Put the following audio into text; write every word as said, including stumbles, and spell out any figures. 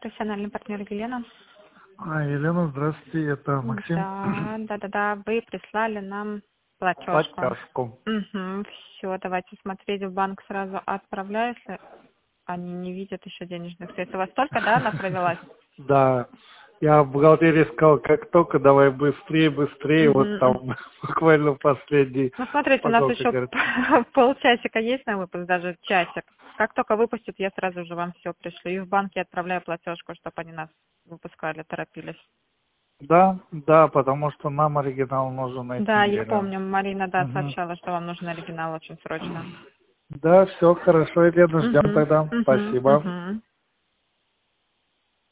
профессиональный партнер Елена. А, Елена, здравствуйте, это Максим. Да, да, да, да, вы прислали нам платежку. Платежку. Угу, все, давайте смотреть, в банк сразу отправляю, если они не видят еще денежных средств. У вас только, да, она провелась? Да, я в бухгалтерии сказал, как только, давай быстрее, быстрее, вот там буквально последний. Ну, смотрите, у нас еще полчасика есть на выпуск, даже часик. Как только выпустят, я сразу же вам все пришлю. И в банке отправляю платежку, чтобы они нас выпускали, торопились. Да, да, потому что нам оригинал нужен найти. Да, я Елена. помню, Марина, да, Угу. сообщала, что вам нужен оригинал очень срочно. Да, все хорошо, Елена, ждем Угу, тогда. угу, Спасибо. угу.